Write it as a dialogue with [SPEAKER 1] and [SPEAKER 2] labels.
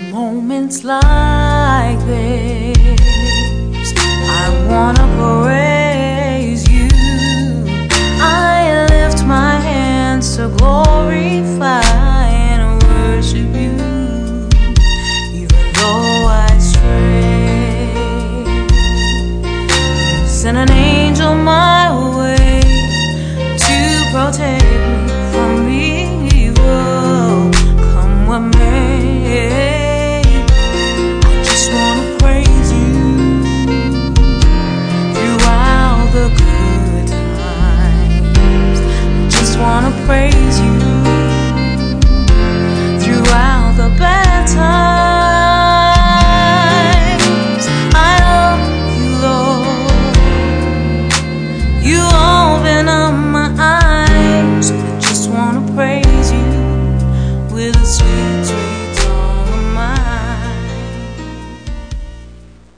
[SPEAKER 1] Moments like this, I wanna praise you. I lift my hands to glorify and worship you, even though I stray. You sent an angel my way to protect me from evil, come what may. Wanna praise you throughout the bad times. I love you, Lord. You open up my eyes. I just wanna praise you with a sweet, sweet